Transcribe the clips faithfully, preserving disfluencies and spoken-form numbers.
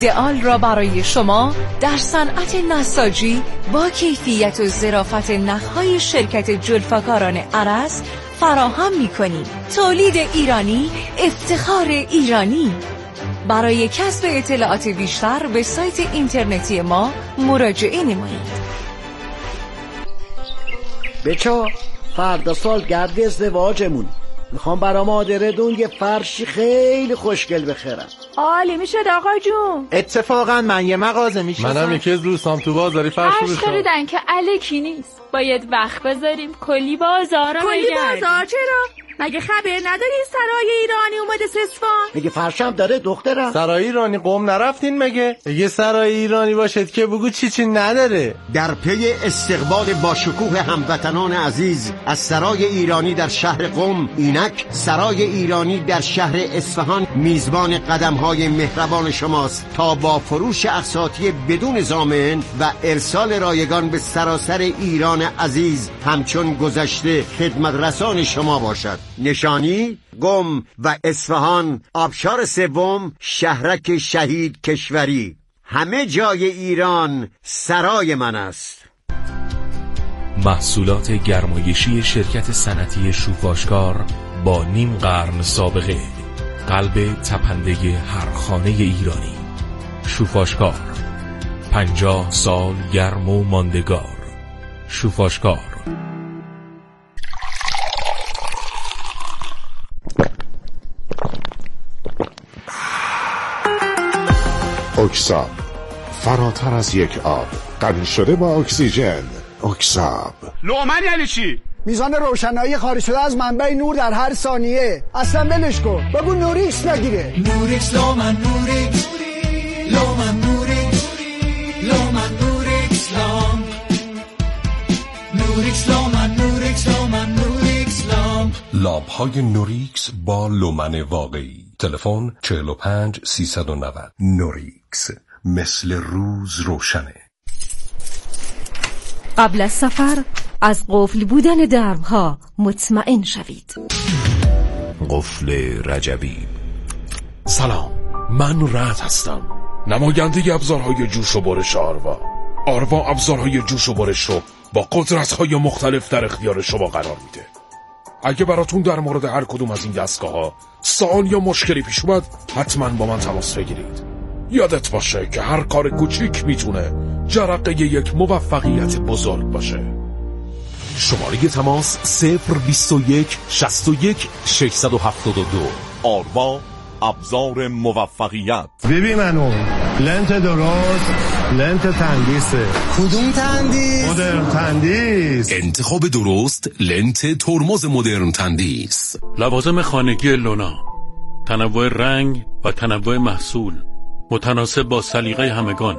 ایدئال را برای شما در صنعت نساجی با کیفیت و ظرافت نخهای شرکت جلفکاران ارس فراهم می‌کنیم. تولید ایرانی، افتخار ایرانی. برای کسب اطلاعات بیشتر به سایت اینترنتی ما مراجعه نمایید. بچه فردا سالگرد ازدواجمون، میخوام برام آدردون یه فرشی خیلی خوشگل بخرم. عالی میشد آقا جون. اتفاقا من یه مغازه میشناسم. منم یکی از دوستام تو بازاری فرش رو بخرم. خریدن که الکی نیست، باید وقت بذاریم کلی بازارا بگردیم. کلی بازار چرا؟ مگه خبر نداری سرای ایرانی اومده سسفان؟ مگه فرشم داره دخترم؟ سرای ایرانی قم نرفتین مگه؟ یه سرای ایرانی باشد که بگو چی چی نداره. در پی استقبال با شکوه هموطنان عزیز از سرای ایرانی در شهر قم، اینک سرای ایرانی در شهر اصفهان میزبان قدم‌های مهربان شماست تا با فروش اقساطی بدون ضامن و ارسال رایگان به سراسر ایران عزیز همچون گذشته خدمت رسان شما باشد. نشانی قم و اصفهان، آبشار سوم، شهرک شهید کشوری. همه جای ایران سرای من است. محصولات گرمایشی شرکت صنعتی شوفاشکار با نیم قرن سابقه، قلب تپنده هر خانه ایرانی. شوفاشکار، پنجاه سال گرم و ماندگار. شوفاشکار. اکساب، فراتر از یک آب، غنی شده با اکسیژن. اکساب. لومن یعنی چی؟ میزان روشنایی خارج شده از منبع نور در هر ثانیه. اصلا ولش کن، بگو نوریکس نگیره. نوریکس لومن نوریکس لومن نوریکس لومن نوریکس لام نوریکس لومن نوریکس لومن نوریکس لام. لامپ های نوریکس با لومن واقعی. تلفن چهل و پنج سیصد و نود. نوریکس، مثل روز روشنه. قبل از سفر از قفل بودن درها مطمئن شوید. قفل رجبی. سلام، من رعد هستم، نماینده ابزارهای جوش و برش آروا. آروا ابزارهای جوش و برش رو با قدرت‌های مختلف در اختیار شما قرار میده. اگه براتون در مورد هر کدوم از این دستگاه‌ها سوال یا مشکلی پیش اومد، حتما با من تماس بگیرید. یادت باشه که هر کار کوچیک میتونه جرقه یک موفقیت بزرگ باشه. شماره تماس صفر بیست و یک شصت و یک ششصد و هفتاد و دو. آروا، ابزار موفقیت. ببین منو لنت درست، لنت تندیسه. کدوم تندیس؟ مدرن تندیس. انتخاب درست، لنت ترمز مدرن تندیس. لوازم خانگی لونا، تنوع رنگ و تنوع محصول، متناسب با سلیقه همگان.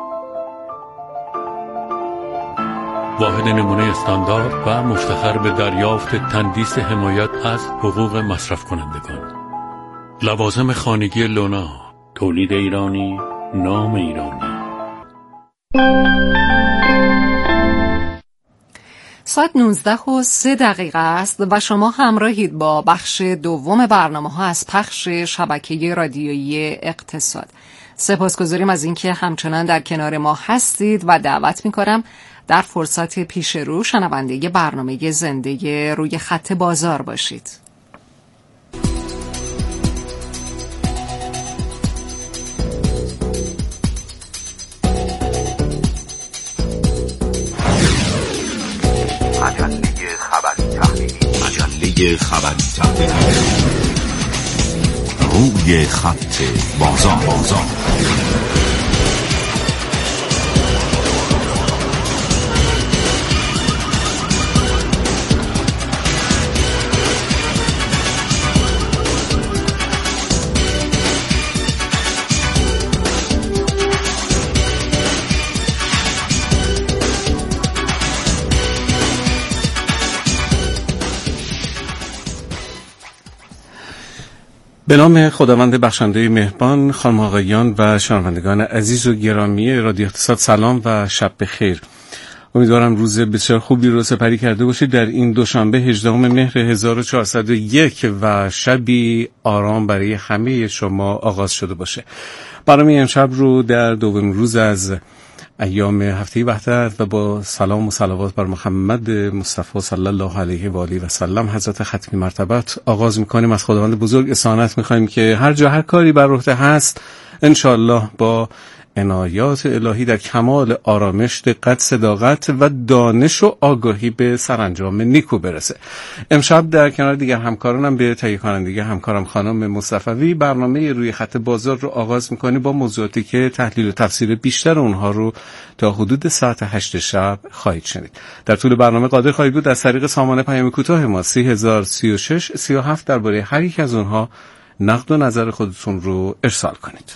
واحد نمونه استاندارد و مفتخر به دریافت تندیس حمایت از حقوق مصرف کنندگان. لوازم خانگی لونا، تولید ایرانی، نام ایرانی. ساعت نوزده و سه دقیقه است و شما همراهید با بخش دوم برنامه ها از پخش شبکه رادیویی اقتصاد. سپاسگزاریم از اینکه همچنان در کنار ما هستید و دعوت می‌کنم در فرصت پیش رو شنونده برنامه زنده روی خط بازار باشید. مجله خبری تحلیلی. مجله خبری تحلیلی. روی خط بازار بازار. به نام خداوند بخشنده مهربان، خانم آقایان و شنوندگان عزیز و گرامی رادیو اقتصاد، سلام و شب بخیر. امیدوارم روز بسیار خوبی رو سپری کرده باشید در این دوشنبه هجدهم مهر هزار و چهارصد و یک و شبی آرام برای همه شما آغاز شده باشه. برنامه امشب رو در دومین روز از ایام هفته وحدت و با سلام و صلوات بر محمد مصطفی صلی الله علیه و آله و سلم حضرت ختمی مرتبت آغاز می‌کنیم. از خداوند بزرگ اصالت می‌خوایم که هر جا هر کاری بر عهده هست انشالله با عنایات الهی در کمال آرامش، دقت، صداقت و دانش و آگاهی به سرانجام نیکو برسه. امشب در کنار دیگر همکارانم به تهیه کنندگی همکارم خانم مصطفی برنامه روی خط بازار رو آغاز می‌کنیم با موضوعاتی که تحلیل و تفسیر بیشتر اونها رو تا حدود ساعت هشت شب خواهید شنید. در طول برنامه قادر خواهید بود از طریق سامانه پیام کوتاه ما سی هزار و سی و شش سی و هفت درباره هر یک از اونها نقد و نظر خودتون رو ارسال کنید.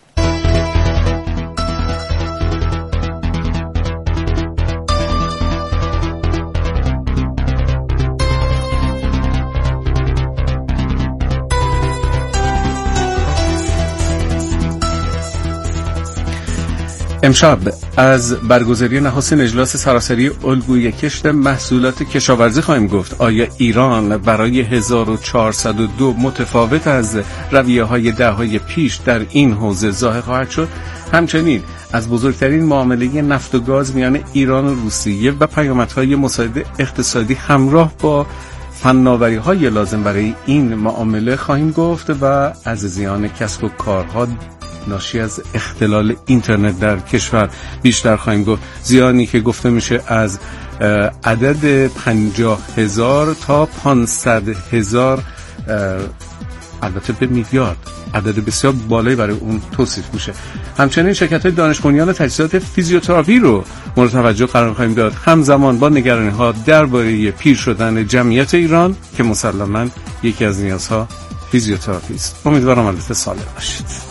امشب از برگزاری نخستین اجلاس سراسری الگوی کشت محصولات کشاورزی خواهیم گفت. آیا ایران برای هزار و چهارصد و دو متفاوت از رویه‌های دهه‌های پیش در این حوزه ظاهر خواهد شد؟ همچنین از بزرگترین معامله نفت و گاز میان ایران و روسیه و پیامدهای مساعد اقتصادی همراه با فناوری‌های لازم برای این معامله خواهیم گفت و از زیان کسب و کارها ناشی از اختلال اینترنت در کشور بیشتر خواهیم گفت. زیانی که گفته میشه از عدد پنجاه هزار تا پانصد هزار، البته به میلیارد، عدد بسیار بالایی برای اون توصیف میشه. همچنین شرکت‌های دانش بنیان تجهیزات فیزیوتراپی رو مورد توجه قرار خواهیم داد، همزمان با نگرانی‌ها درباره پیر شدن جمعیت ایران که مسلماً یکی از نیازها فیزیوتراپی است. امیدوارم البته سالم باشید.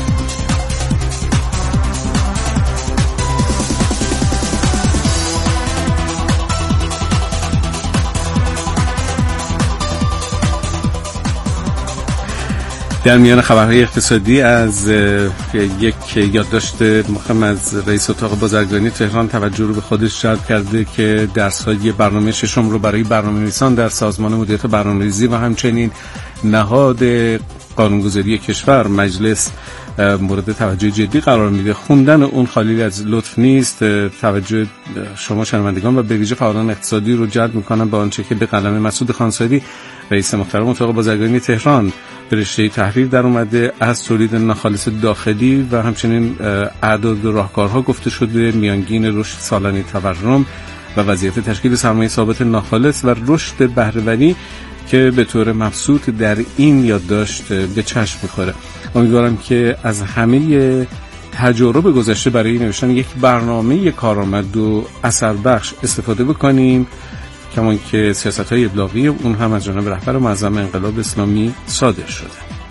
در میان خبرهای اقتصادی از یک یادداشت مهم از رئیس اتاق بازرگانی تهران توجه رو به خودش جلب کرده که درس‌های برنامه ششم رو برای برنامه‌نویسان در سازمان مدیریت برنامه‌ریزی و همچنین نهاد قانونگذاری کشور مجلس مورد توجه جدی قرار میده. خوندن اون خالی از لطف نیست. توجه شما شنوندگان و به ویژه فعالان اقتصادی رو جلب میکنم به آنچه که به قلم مسعود خانساری رئیس محترم اتاق بازرگانی تهران به رشته تحریر در اومده. از تولید ناخالص داخلی و همچنین اعداد و راهکارها گفته شده، میانگین رشد سالانه تورم و وضعیت تشکیل سرمایه ثابت ناخالص و رشد بهره‌وری که به طور مبسوط در این یادداشت به چشم میخوره. امیدوارم که از همه تجارب گذشته برای نوشتن یک برنامه کارآمد و اثر بخش استفاده بکنیم، کمان که سیاست‌های ابلاغی اون هم از جانب رهبر معظم انقلاب اسلامی صادر شده.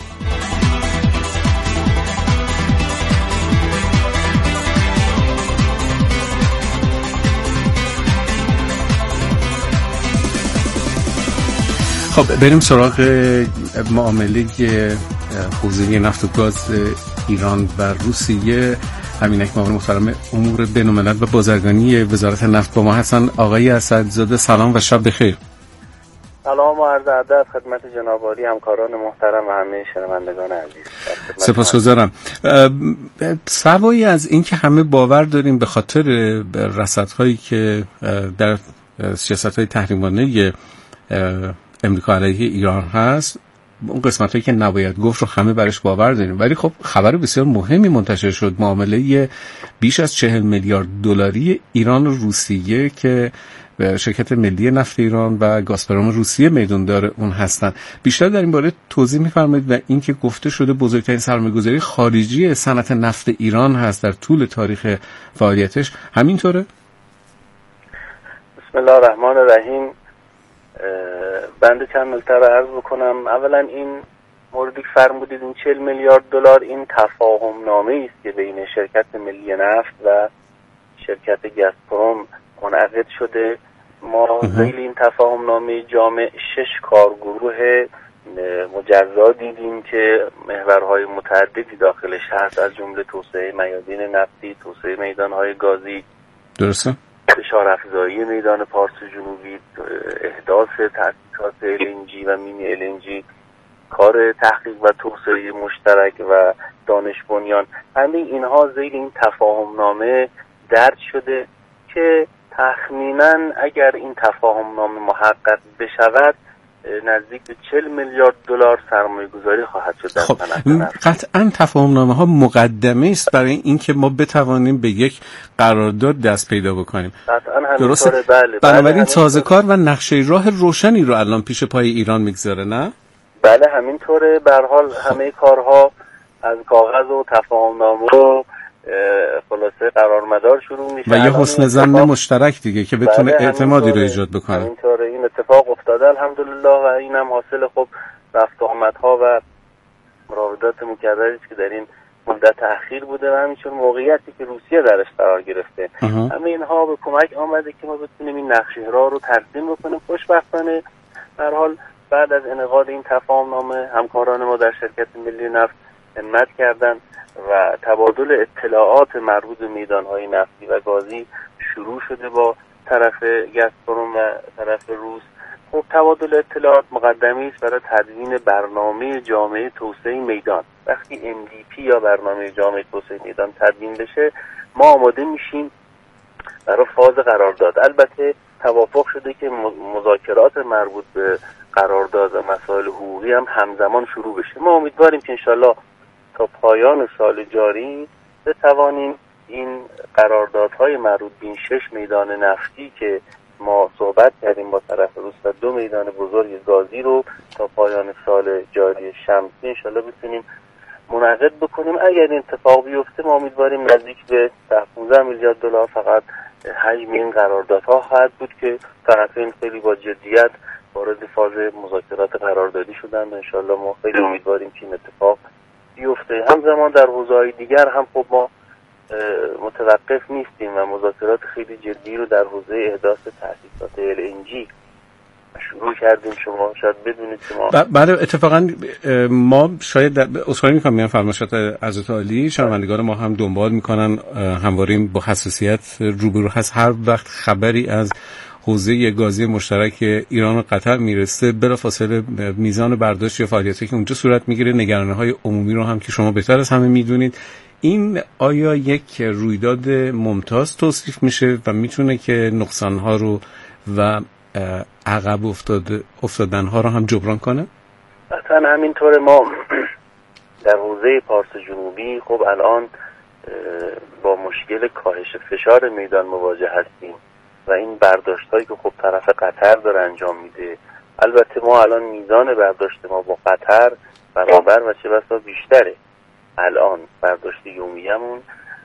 خب بریم سراغ معامله حوزه نفت و گاز ایران و روسیه. همینک معاون محترم امور بین‌الملل و بازرگانی وزارت نفت با ما هستن. آقای اسدزاده سلام و شب بخیر. سلام و عرض ادب خدمت جناب عالی، همکاران محترم و همه شنوندگان عزیز. سپاسگزارم. سوایی از این که همه باور داریم به خاطر رصدهایی که در سیاست‌های تحریمانه امریکا علیه ایران هست، اون قسمتایی که نباید گفت رو همه برش باور داریم، ولی خب خبر بسیار مهمی منتشر شد، معامله بیش از چهل میلیارد دلاری ایران و روسیه که شرکت ملی نفت ایران و گازپروم روسیه میدوندار اون هستن. بیشتر در این باره توضیح می‌فرمایید و اینکه گفته شده بزرگترین سرمایه‌گذاری خارجی صنعت نفت ایران هست در طول تاریخ فعالیتش، همینطوره؟ بسم الله الرحمن الرحیم. بنده چند نکته رو عرض بکنم. اولا این موردی که فرمودید این چهل میلیارد دلار این تفاهم نامه است که بین شرکت ملی نفت و شرکت گازپروم منعقد شده. ما ذیل این تفاهم نامه جامع شش کارگروه مجزا دیدیم که محورهای متعددی داخلش هست، از جمله توسعه میادین نفتی، توسعه میدانهای گازی، درسته، فشار افزایی میدان پارس جنوبی، احداث تاسیسات ال ان جی و مینی ال ان جی، کار تحقیق و توسعه مشترک و دانش بنیان، همه اینها زیر این تفاهم نامه درج شده که تخمینا اگر این تفاهم نامه محقق بشود نزدیک به چهل میلیارد دلار سرمایه گذاری خواهد شد. خب قطعا تفاهم نامه ها مقدمه است برای اینکه ما بتوانیم به یک قرارداد دست پیدا بکنیم. قطعا همینطوره. بله. بنابراین سازوکار و نقشه راه روشنی رو الان پیش پای ایران میگذاره، نه؟ بله همینطوره. به هر حال همه کارها از کاغذ و تفاهم نامه و خلاصه قرارمدار شروع میشه و یه حسن ظن مشترک دیگه که بتونه بله اعتمادی رو ایجاد بکنه. همینطوره. این اتفاق افتاده الحمدلله و اینم حاصل خب رفت آمدها و مراودات مکرری است که در این مدت تأخیر بوده و همینطور موقعیتی که روسیه درش قرار گرفته. همه اینها به کمک آمده که ما بتونیم این نقشه راه رو ترسیم بکنیم. خوشبختانه به هر حال بعد از انعقاد این تفاهم نامه همکاران ما در شرکت ملی نفت همت کردند و تبادل اطلاعات مربوط به میدانهای نفتی و گازی شروع شده با طرف گازپروم و طرف روس. خب تبادل اطلاعات مقدمی است برای تدوین برنامه جامعه توسعه میدان. وقتی ام دی پی یا برنامه جامعه توسعه میدان تدوین بشه ما آماده میشیم برای فاز قرارداد. البته توافق شده که مذاکرات مربوط به قرارداد و مسائل حقوقی هم همزمان شروع بشه. ما امیدواریم که انشالله تا پایان سال جاری بتوانیم این قراردادهای مربوط به این شش میدان نفتی که ما صحبت کردیم با طرف روس و دو میدان بزرگ گازی رو تا پایان سال جاری شمسی انشالله بتونیم منعقد بکنیم. اگر این اتفاق بیفته ما امیدواریم نزدیک به ده پانزده میلیارد دلار فقط حجم این قراردادها خواهد بود که طرفین خیلی با جدیت وارد فاز مذاکرات قراردادی شدن و انشالله ما خیلی امیدواریم که این اتفاق بیفته. همزمان در حوزه‌های دیگر هم خب ما متوقف نیستیم و مذاکرات خیلی جدی رو در حوزه احداث تاسیسات ال ان جی شروع کردیم. شما شاید بدونید که ما بله اتفاقا ما شاید اصراری میکنم میان فرمایشات حضرت عالی شنوندگان ما هم دنبال میکنن، همواره با حساسیت روبرو هست. هر وقت خبری از حوزه گازی مشترک ایران و قطر میرسه بلافاصله میزان برداشت یا فعالیتی که اونجا صورت میگیره نگرانی‌های عمومی رو هم که شما بهتر از همه میدونید. این آیا یک رویداد ممتاز توصیف میشه و میتونه که نقصان‌ها رو و عقب افتاده افتادن‌ها رو هم جبران کنه؟ قطعا همینطوره. ما در حوزه پارس جنوبی خب الان با مشکل کاهش فشار میدان مواجه هستیم و این برداشت‌هایی که خب طرف قطر داره انجام میده. البته ما الان میزان برداشت ما با قطر برابر و چه بسا بیشتره الان برداشت یومیه‌مون،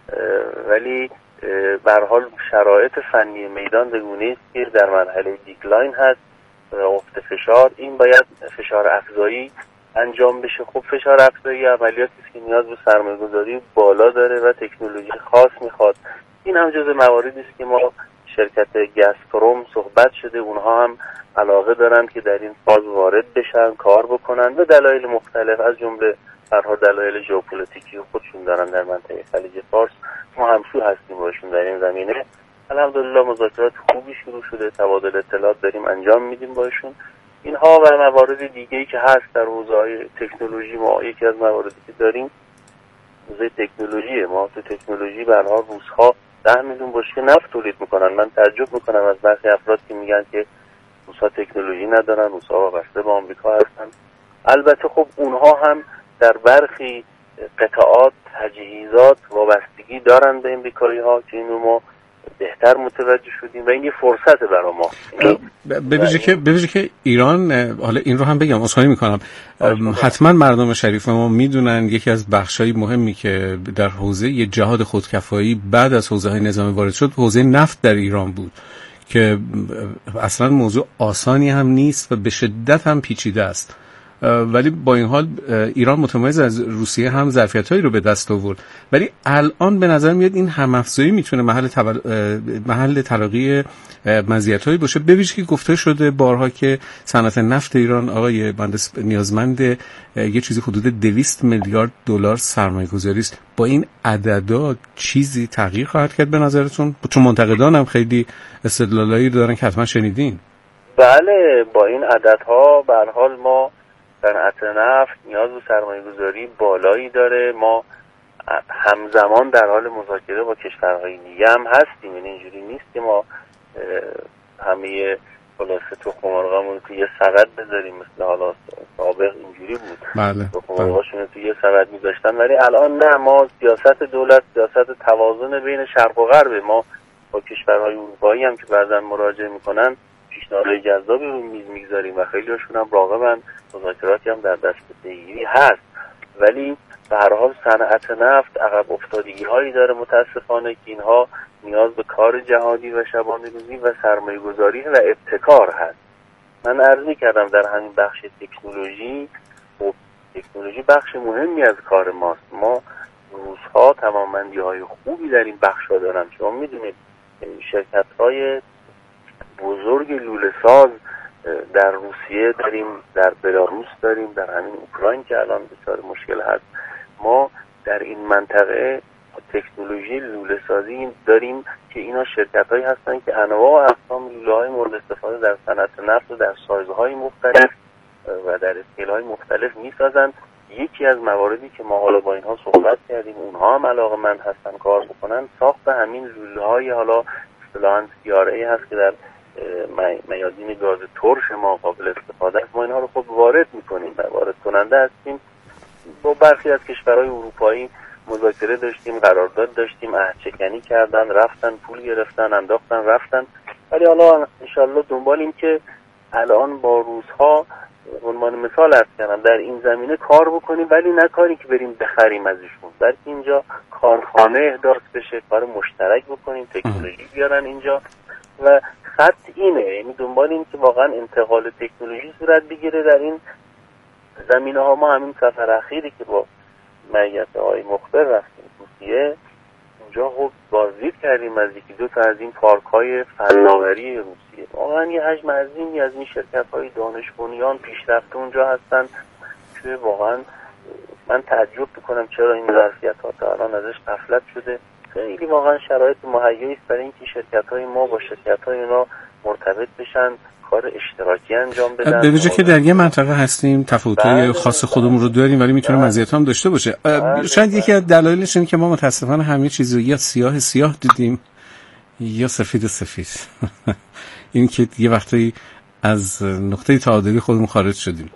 ولی به هر حال شرایط فنی میدان به گونه‌ای است که در مرحله دیکلاین هست و افت فشار. این باید فشار افزایی انجام بشه. خب فشار افزایی عملیاتی است که نیاز به سرمایه‌گذاری بالا داره و تکنولوژی خاص میخواد. این هم جزء مواردی است که ما شرکت گازپروم صحبت شده، اونها هم علاقه دارن که در این فاز وارد بشن، کار بکنن به دلایل مختلف، از جمله برها دلایل ژئوپلیتیکی خودشون دارن در منطقه خلیج فارس. ما همسو هستیم باشون در این زمینه. الحمدلله مذاکرات خوبی شروع شده، تبادل اطلاعات داریم انجام میدیم باشون. اینها و موارد دیگه‌ای که هست در حوزه‌های تکنولوژی، ما یکی از مواردی که داریم حوزه تکنولوژی. ما تو تکنولوژی به هر حال روس‌ها ده میلیون بشکه نفت تولید میکنن. من تعجب میکنم از برخی افراد که میگن که روس‌ها تکنولوژی ندارن، روس‌ها وابسته به آمریکا هستن. البته خب اونها هم در برخی قطعات تجهیزات وابستگی دارن به امریکایی‌ها که اینو ما بهتر متوجه شدیم و این یه فرصت برای ما. به ویژه که به ویژه که ایران، حالا این رو هم بگم عذرخواهی میکنم، حتما مردم شریف ما میدونن یکی از بخشای مهمی که در حوزه جهاد خودکفایی بعد از حوزه‌های نظامی وارد شد حوزه نفت در ایران بود که اصلا موضوع آسانی هم نیست و به شدت هم پیچیده است ولی با این حال ایران متمایز از روسیه هم ظرفیت‌هایی رو به دست آورد. ولی الان به نظر میاد این هم افزایی میتونه محل تبل... محل تلاقی مزیت‌هایی باشه، به ویژه که گفته شده بارها که صنعت نفت ایران آقای مهندس نیازمند یه چیزی حدود دویست میلیارد دلار سرمایه‌گذاری است. با این عددا چیزی تغییر خواهد کرد به نظرتون؟ چون منتقدان هم خیلی استدلالایی دارن که حتما شنیدین. بله، با این عددها به هر حال ما صنعت نفت نیاز به سرمایه‌گذاری بالایی داره. ما همزمان در حال مذاکره با کشورهای دیگه هم هستیم، یعنی اینجوری نیست که ما همه خلاصه تخم مرغامون تو یه سبد بذاریم مثل حالا سابق اینجوری بود. بله. تخم مرغاشون تو یه سبد میذاشتن، ولی الان نه، ما سیاست دولت سیاست توازن بین شرق و غرب. ما با کشورهای اروپایی هم که بعضا مراجعه میکنن پیشنهادهای جذابی رو میز میگذاریم و خیلی هاشون هم راغبن، مذاکراتی هم در دست پیگیری هست، ولی به هر حال صنعت نفت عقب افتادگی هایی داره متاسفانه که اینها نیاز به کار جهادی و شبانه روزی و سرمایه گذاری و ابتکار هست. من عرض می‌کردم در همین بخش تکنولوژی، خب تکنولوژی بخش مهمی از کار ماست. ما روزها توانمندی‌های خوبی در این بخش‌ها دارن. شما می‌دونید شرکت‌های بزرگ لوله‌ساز در روسیه داریم، در بلاروس داریم، در همین اوکراین که الان بسیار مشکل هست. ما در این منطقه تکنولوژی لوله سازی داریم که اینا شرکت‌هایی هستن که انواع و اقسام لوله‌های مورد استفاده در صنعت نفت و در سایزهای مختلف و در اسکیل‌های مختلف می‌سازن. یکی از مواردی که ما حالا با اینها صحبت کردیم، اونها هم علاقه‌مند هستن کار بکنن، ساخت همین لوله‌های حالا اصطلاحاً سی آر ای هست که در میادین گاز ترش ما قابل استفاده است. ما اینها رو خب وارد می‌کنیم و وارد کننده هستیم. با برخی از کشورهای اروپایی مذاکره داشتیم، قرارداد داشتیم، عهدشکنی کردن، رفتن پول گرفتن، انداختن رفتن، ولی حالا انشالله دنبالیم که الان با روزها عنوان مثال عرض کردم در این زمینه کار بکنیم، ولی نه کاری که بریم بخریم ازشون، بلکه اینجا کارخانه احداث بشه، کار مشترک بکنیم، تکنولوژی بیارن اینجا و خط اینه، یعنی دنبالیم که واقعا انتقال تکنولوژی صورت بگیره در این زمینه ها. ما همین سفر اخیری که با معیت های مخبر رفتیم روسیه، اونجا خب بازدید کردیم از یکی دو تا از این پارک های فناوری روسیه. واقعا یه حجم عظیمی از این شرکت های دانش بنیان پیشرفته اونجا هستن که واقعا من تعجب میکنم چرا این ظرفیت ها تا الان ازش غفلت شده. خیلی واقعا شرایط مهیایی است برای اینکه شرکت های ما با شرکت های اونا مرتبط بشن، کار اشتراکی انجام بدن. به ویژه که در یه منطقه هستیم، تفاوت‌های خاص خودمون رو داریم، ولی میتونه مزیت هم داشته باشه. بله. شاید یکی از دلایلش اینه که ما متاسفانه همه چیز رو یا سیاه سیاه دیدیم یا سفید سفید. این که یه وقتی از نقطه تعادلی خودمون خارج شدیم،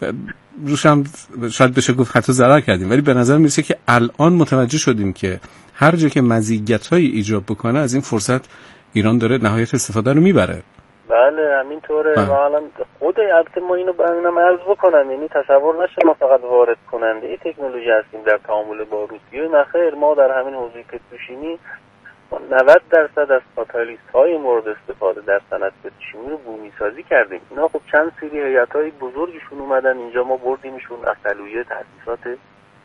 روش هم شاید بشه گفت حتی ضرر کردیم، ولی به نظر میرسه که الان متوجه شدیم که هر جا که مزیت‌های ایجاب بکنه از این فرصت ایران داره نهایت استفاده رو میبره. بله همینطوره. و الان خود البته ما اینو برنامه عرض بکنم، یعنی تصور نشه ما فقط وارد کننده ای تکنولوژی هستیم در تعامل با روسیه. نه خیر، ما در همین حوزه پتروشیمی نود درصد از کاتالیست های مورد استفاده در صنعت پتروشیمی رو بومی سازی کردیم. اینا خب چند سری هیئت‌های بزرگشون اومدن اینجا، ما بردیمشون، اصلویه تاسیسات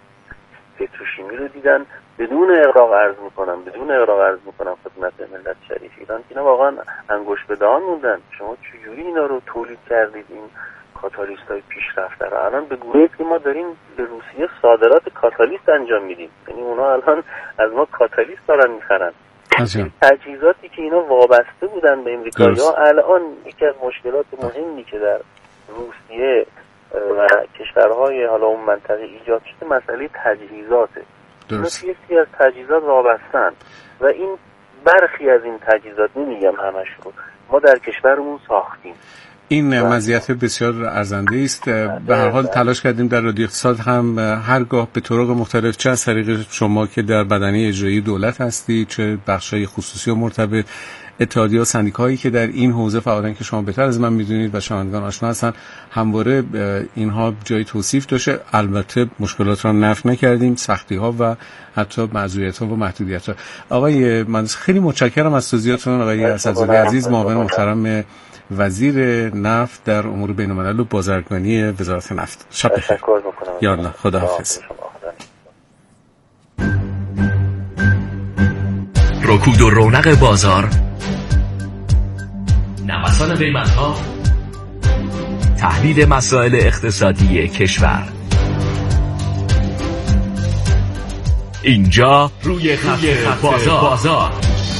پتروشیمی رو دیدن. بدون اغراق عرض میکنم بدون اغراق عرض میکنم خدمت ملت شریف ایران، اینا واقعا انگشت به دهان موندن. شما چجوری اینا رو تولید کردید این کاتالیست های پیشرفته رو؟ الان به گونه که ما داریم به روسیه صادرات کاتالیست انجام میدیم، یعنی اونا الان از ما کاتالیست دارن میخرن. تجهیزاتی که اینا وابسته بودن به امریکایی‌ها، الان یکی از مشکلات مهمی که در روسیه و کشورهای حالا اون منطقه ایجاد شده مسئله تجهیزاته. درست. یکی از تجهیزات وابستن و این برخی از این تجهیزات، نمیگم همش رو، ما در کشورمون ساختیم. این مزیت بسیار ارزنده است. به هر حال تلاش کردیم در رادیو اقتصاد هم هرگاه به طرق مختلف، چه از طریق شما که در بدنه اجرایی دولت هستی، چه بخشای خصوصی و مرتبط، اتحادیه و سندیکاهایی که در این حوزه فعالن که شما بهتر از من میدونید و شنوندگان آشنا هستن، همواره اینها جای توصیف داشته. البته مشکلات را نفی نکردیم، سختی ها و حتی معذوریت ها و محدودیت ها. آقای مهندس خیلی متشکرم از توضیحاتتون. آقای اسدزاده عزیز، معاون محترم وزیر نفت در امور بین‌الملل و بازرگانی وزارت نفت. شب بخیر. تشکر میکنم. یالا خداحافظ. رکود و رونق بازار، نوسان قیمت‌ها، تحلیل مسائل اقتصادی کشور. اینجا روی خط بازار. بازار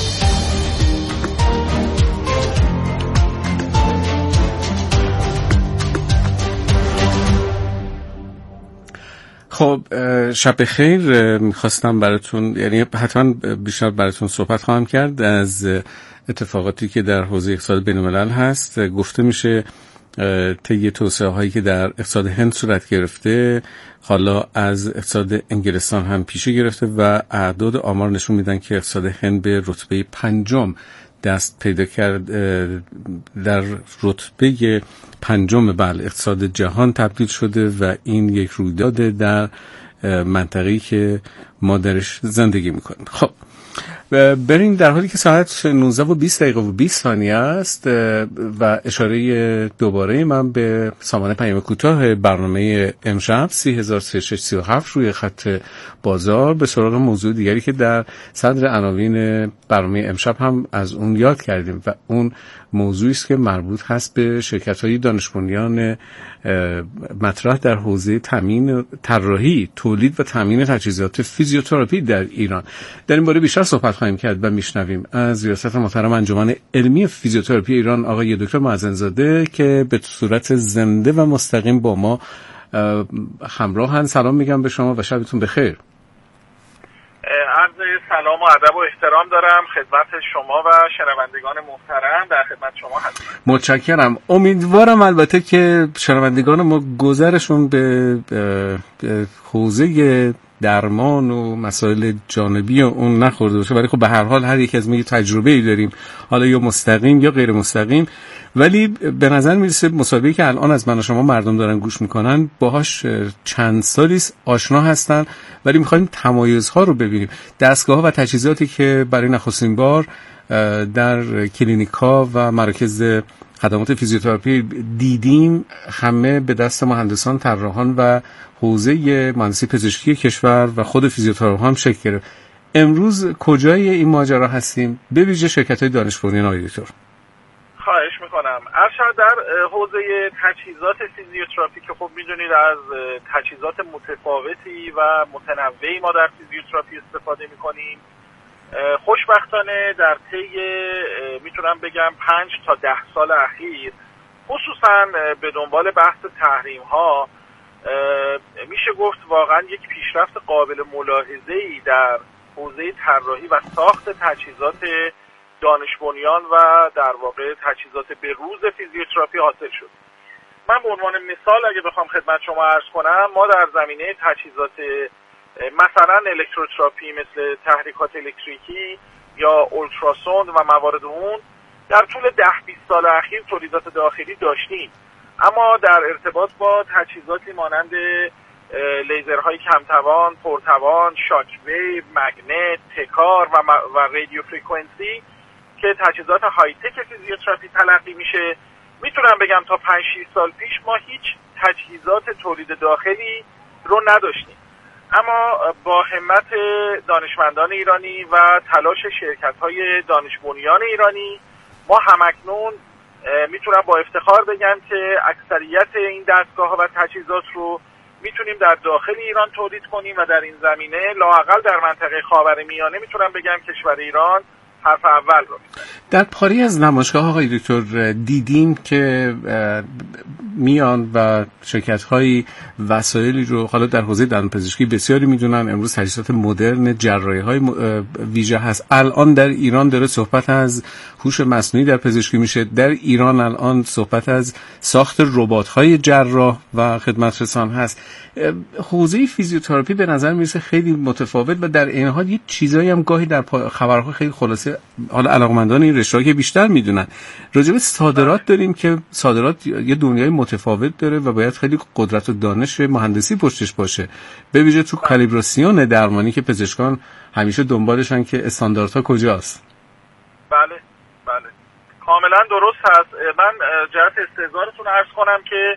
خب شب خیر. میخواستم براتون، یعنی حتما بیشتر براتون صحبت خواهم کرد از اتفاقاتی که در حوزه اقتصاد بین‌الملل هست. گفته میشه طی توسعه هایی که در اقتصاد هند صورت گرفته، حالا از اقتصاد انگلستان هم پیشه گرفته و اعداد آمار نشون میدن که اقتصاد هند به رتبه پنجم دست پیدا کرد، در رتبه پنجم بله اقتصاد جهان تبدیل شده و این یک رویداد در منطقه‌ای که ما درش زندگی میکنیم. خب بریم در حالی که ساعت نوزده و بیست دقیقه و بیست ثانیه است و اشاره دوباره من به سامانه پیام کوتاه برنامه امشب سی هزار سیصد و شش سی و هفت روی خط بازار به سراغ موضوع دیگری که در صدر عناوین برنامه امشب هم از اون یاد کردیم و اون موضوعی است که مربوط هست به شرکت‌های دانش بنیان مطرح در حوزه تامین طراحی، تولید و تامین تجهیزات فیزیوتراپی در ایران. در این باره بیشتر صحبت خواهیم کرد و میشنویم از ریاست محترم انجمن علمی فیزیوتراپی ایران آقای دکتر معظم زاده که به صورت زنده و مستقیم با ما همراهن. سلام میگم به شما و شبتون بخیر. عرض سلام و ادب و احترام دارم خدمت شما و شنوندگان محترم. در خدمت شما هستم. متشکرم. امیدوارم البته که شنوندگان ما گذرشون به حوزه درمان و مسائل جانبی اون نخورده باشه، ولی خب به هر حال هر یک از ما یه تجربه‌ای داریم، حالا یا مستقیم یا غیر مستقیم، ولی به نظر میرسه مصاحبه‌ای که الان از من و شما مردم دارن گوش میکنن باهاش چند سالیست آشنا هستن، ولی میخوایم تمایزها رو ببینیم. دستگاه‌ها و تجهیزاتی که برای نخستین بار در کلینیک‌ها و مراکز خدمات فیزیوتراپی دیدیم همه به دست مهندسان، طراحان و حوزه مهندسی پزشکی کشور و خود فیزیوتراپی هم شکل گرفت. امروز کجای این ماجرا هستیم؟ به ویژه شرکت‌های دانش بنیان آقای دکتر. خواهش میکنم. ارشد در حوزه تجهیزات فیزیوتراپی که خب میدونید از تجهیزات متفاوتی و متنوعی ما در فیزیوتراپی استفاده میکنیم. خوشبختانه در طی میتونم بگم پنج تا ده سال اخیر خصوصا به دنبال بحث تحریم ها میشه گفت واقعا یک پیشرفت قابل ملاحظه‌ای در حوزه طراحی و ساخت تجهیزات دانش بنیان و در واقع تجهیزات به روز فیزیوتراپی حاصل شد. من به عنوان مثال اگه بخوام خدمت شما عرض کنم، ما در زمینه تجهیزات مثلا الکتروتراپی مثل تحریکات الکتریکی یا اولتراسوند و موارد اون در طول ده بیست سال اخیر تولیدات داخلی داشتیم، اما در ارتباط با تجهیزاتی مانند لیزرهای کمتوان، پرتوان، شاک ویو، مگنت، تکار و, و رادیو فرکانسی که تجهیزات های تک فیزیوتراپی تلقی میشه، میتونم بگم تا پنج شش سال پیش ما هیچ تجهیزات تولید داخلی رو نداشتیم. اما با همت دانشمندان ایرانی و تلاش شرکت‌های دانش بنیان ایرانی ما همکنون میتونم با افتخار بگم که اکثریت این دستگاه‌ها و تجهیزات رو میتونیم در داخل ایران تولید کنیم و در این زمینه لااقل در منطقه خاورمیانه میتونم بگم کشور ایران حرف اول رو میزنه. در پاری از نمایشگاه آقای دکتر دیدیم که میان و شرکت‌های وسایلی رو حالا در حوزه دندانپزشکی بسیاری میدونن، امروز تجهیزات مدرن جراحی‌های ویژه هست. الان در ایران داره صحبت از هوش مصنوعی در پزشکی میشه، در ایران الان صحبت از ساخت ربات‌های جراح و خدمت رسان هست. حوزه فیزیوتراپی به نظر میرسه خیلی متفاوت و در این حال یه چیزایی هم گاهی در خبرها خیلی خلاصه حالا علاقمندان این رشته که بیشتر میدونن. راجع به صادرات داریم که صادرات یه دنیای متفاوت داره و باید خیلی قدرت و دانش مهندسی پشتش باشه، به ویژه تو کالیبراسیون درمانی که پزشکان همیشه دنبالشن که استانداردها کجاست. بله بله کاملا درست هست. من جهت استحضارتون عرض کنم که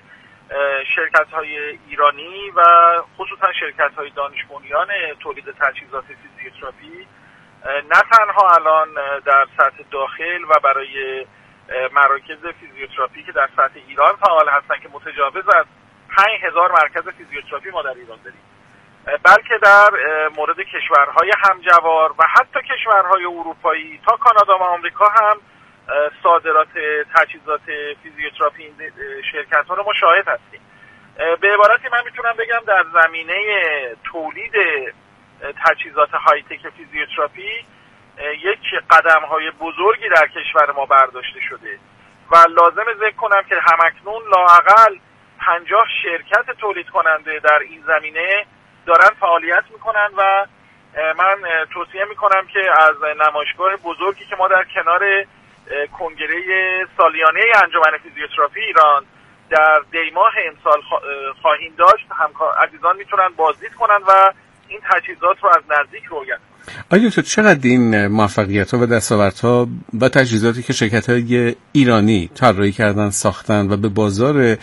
شرکت‌های ایرانی و خصوصا شرکت‌های دانش بنیان تولید تجهیزات فیزیوتراپی نه تنها الان در سطح داخل و برای مراکز فیزیوتراپی که در سطح ایران فعال هستن که متجاوز از پنج هزار مرکز فیزیوتراپی ما در ایران داریم، بلکه در مورد کشورهای همجوار و حتی کشورهای اروپایی تا کانادا و آمریکا هم صادرات تجهیزات فیزیوتراپی این شرکت ها رو ما شاهد هستیم. به عبارتی من میتونم بگم در زمینه تولید تجهیزات های تک فیزیوتراپی یک قدم های بزرگی در کشور ما برداشته شده و لازم ذکر کنم که همکنون لااقل پنجاه شرکت تولید کننده در این زمینه دارن فعالیت میکنن و من توصیه میکنم که از نمایشگاه بزرگی که ما در کنار کنگره سالیانه انجمن فیزیوتراپی ایران در دی ماه امسال خواهیم داشت، همکار عزیزان میتونن بازدید کنن و این تجهیزات رو از نزدیک رؤیت کنن. آیا تو چقدر این موفقیت‌ها و دستاوردها و تجهیزاتی که شرکت‌های ایرانی طراحی کردن، ساختن و به بازار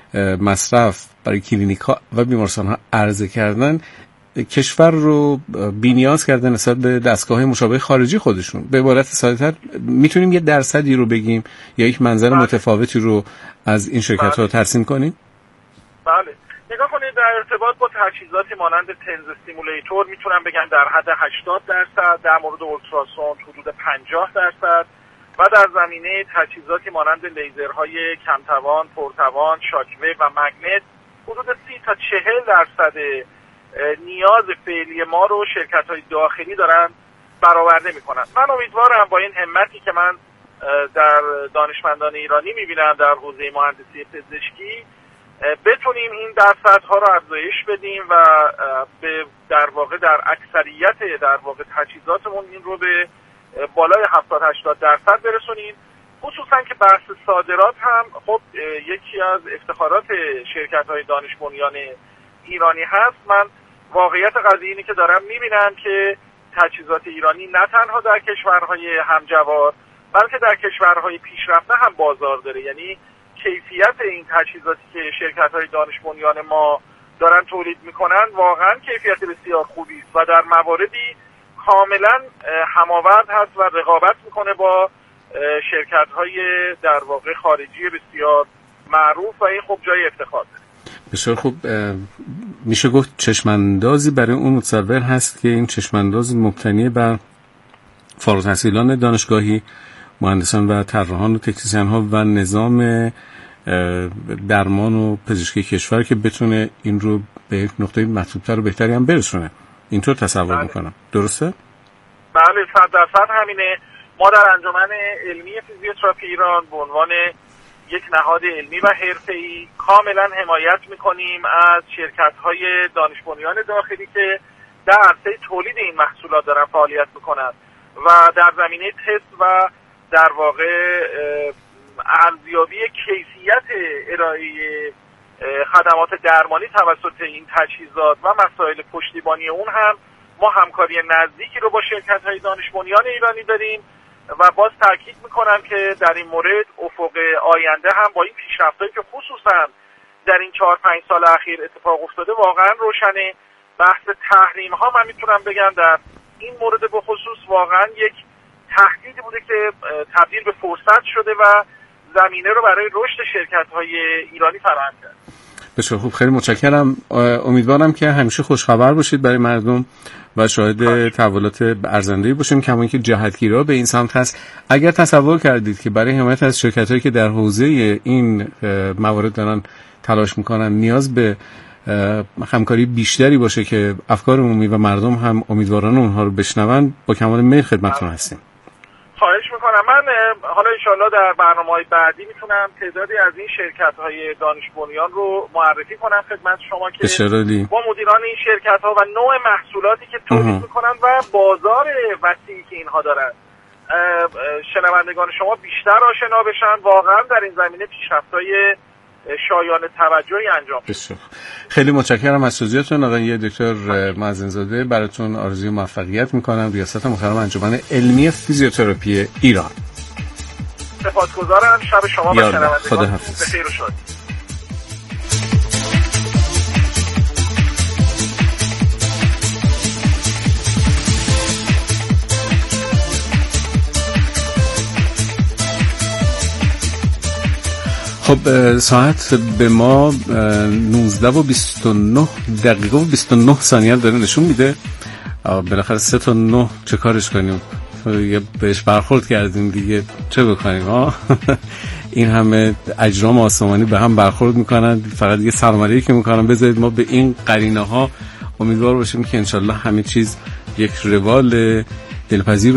مصرف برای کلینیک‌ها و بیمارستان‌ها عرضه کردن کشور رو بی‌نیاز کردن نسبت به دستگاه‌های مشابه خارجی خودشون؟ به عبارت ساده‌تر میتونیم یه درصدی رو بگیم یا یک منظر بله. متفاوتی رو از این شرکت‌ها بله. ترسیم کنیم؟ بله. نگاه کنید در ارتباط با تجهیزاتی مانند تنز استیمولیتور میتونم بگم در حد هشتاد درصد، در مورد اولتراساوند حدود پنجاه درصد و در زمینه تجهیزاتی مانند لیزرهای کمتوان، پرتوان، شاک‌ویو و مگنت حدود سی تا چهل درصد نیاز فعلی ما رو شرکت‌های داخلی دارن برآورده میکنن. من امیدوارم با این همتی که من در دانشمندان ایرانی میبینم در حوزه مهندسی پزشکی بتونیم این درصدها رو افزایش بدیم و به در واقع در اکثریت در واقع تجهیزاتمون این رو به بالای هفتاد هشتاد درصد برسونیم. خصوصا که بحث صادرات هم خب یکی از افتخارات شرکت‌های دانش بنیان ایرانی هست. من واقعیت قضیه اینه که دارم میبینم که تجهیزات ایرانی نه تنها در کشورهای همجوار بلکه در کشورهای پیشرفته هم بازار داره. یعنی کیفیت این تجهیزاتی که شرکت‌های دانش بنیان ما دارن تولید میکنن واقعا کیفیت بسیار خوبی است و در مواردی کاملا هماورد هست و رقابت میکنه با شرکت‌های در واقع خارجی بسیار معروف و این خب جای افتخار داره. بسیار خوب. میشه گفت چشماندازی برای اون متصور هست که این چشمانداز مبتنی بر فارغ التحصیلان دانشگاهی، مهندسان و طراحان و تکنسین ها و نظام درمان و پزشکی کشور که بتونه این رو به یک نقطه مطلوب‌تر و بهتری هم برسونه. اینطور تصور بله. میکنم. درسته؟ بله صد درصد همینه. ما در انجمن علمی فیزیوتراپی ایران به عنوان یک نهاد علمی و حرفه‌ای کاملا حمایت میکنیم از شرکت‌های دانش بنیان داخلی که در عرصه تولید این محصولات دارن فعالیت میکنن و در زمینه تست و در واقع ارزیابی کیفیت ارائه خدمات درمانی توسط این تجهیزات و مسائل پشتیبانی اون هم ما همکاری نزدیکی رو با شرکت‌های دانش بنیان ایرانی داریم و باز تاکید میکنم که در این مورد افق آینده هم با این پیشرفتایی که خصوصا در این چهار پنج سال اخیر اتفاق افتاده واقعا روشنه. بحث تحریم ها من میتونم بگم در این مورد به خصوص واقعا یک تهدیدی بوده که تبدیل به فرصت شده و زمینه رو برای رشد شرکت‌های ایرانی فراهم کرد. بسیار خوب، خیلی متشکرم. امیدوارم که همیشه خوشخبر باشید برای مردم و شاهد تحولات ارزنده‌ای باشیم، کما اینکه جهتگیری‌ها به این سمت هست. اگر تصور کردید که برای حمایت از شرکت‌هایی که در حوزه این موارد دارن تلاش می‌کنن نیاز به همکاری بیشتری باشه که افکار عمومی و مردم هم امیدواران اونها رو بشنون، با کمال میل خدمتتون هستیم. خواهش میکنم. من حالا انشالله در برنامه‌های بعدی میتونم تعدادی از این شرکت‌های دانش بنیان رو معرفی کنم خدمت شما که با مدیران این شرکت‌ها و نوع محصولاتی که تولید میکنن و بازار وسیعی که اینها دارن شنوندگان شما بیشتر آشنا بشن. واقعا در این زمینه پیشرفت‌های شایان توجهی انجام بشه. خیلی متشکرم از توضیحاتتون آقای دکتر مأذن‌زاده. براتون آرزوی موفقیت میکنم. ریاست محترم انجمن علمی فیزیوتراپی ایران. سپاسگزارم. شب شما و شنوندگان بخیر و شاد. خب ساعت به ما نوزده و بیست و نه دقیقه و بیست و نه ثانیه داره نشون میده. بالاخره سه تا نه چه کارش کنیم؟ یه بهش برخورد کردیم دیگه، چه بکنیم ها؟ این همه اجرام آسمانی به هم برخورد میکنن، فقط یه سرمایه‌ای که میکنن. بذارید ما به این قرینه ها امیدوار باشیم که انشالله همه چیز یک روال دلپذیر